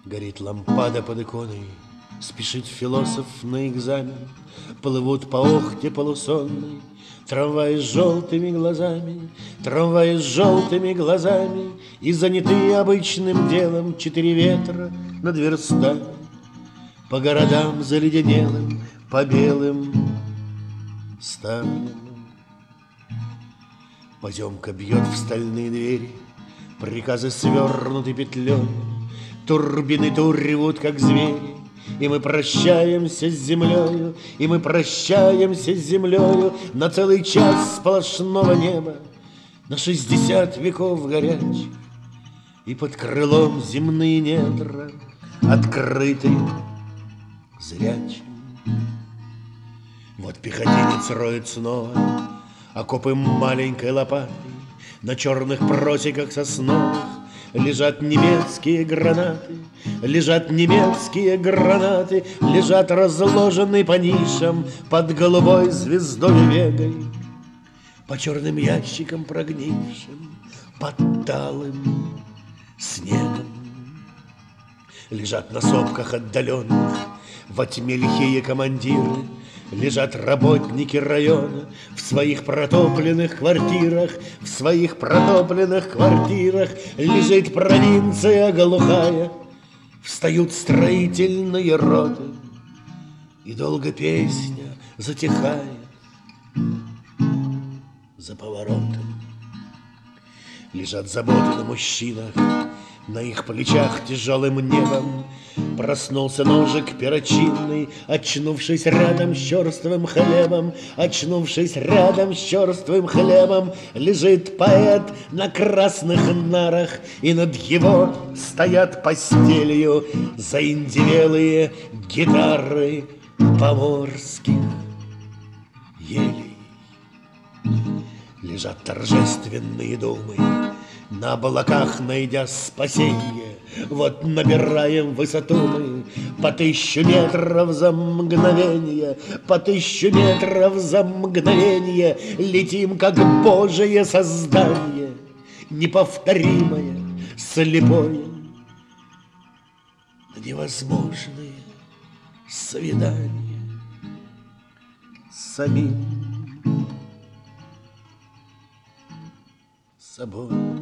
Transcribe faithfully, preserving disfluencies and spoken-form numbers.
Горит лампада под иконой, спешит философ на экзамен. Плывут по охте полусонной трамваи с желтыми глазами, трамваи с желтыми глазами, и заняты обычным делом четыре ветра над верстами. По городам заледенелым, по белым ставням. Поземка бьет в стальные двери, приказы свернуты петлей, турбины тур ревут, как звери, и мы прощаемся с землею, и мы прощаемся с землею на целый час сплошного неба, на шестьдесят веков горячих, и под крылом земные недра открыты зрячим. Вот пехотинец роет снова окопы маленькой лопатой, на черных просеках сосновых лежат немецкие гранаты, лежат немецкие гранаты, лежат разложенные по нишам под голубой звездой вегой, по черным ящикам прогнившим, под талым снегом. Лежат на сопках отдаленных во тьме лихие командиры, лежат работники района в своих протопленных квартирах, в своих протопленных квартирах лежит провинция глухая, встают строительные роты, и долго песня затихает за поворотом. Лежат заботы на мужчинах, на их плечах тяжелым небом проснулся ножик перочинный, очнувшись рядом с черствым хлебом, очнувшись рядом с черствым хлебом, лежит поэт на красных нарах, и над его стоят постелью заиндевелые гитары поморских елей. Лежат торжественные думы, на облаках найдя спасенье. Вот набираем высоту мы по тысячу метров за мгновенье, по тысячу метров за мгновенье летим, как Божие создание, неповторимое, слепое, на невозможные свидания с самим собой.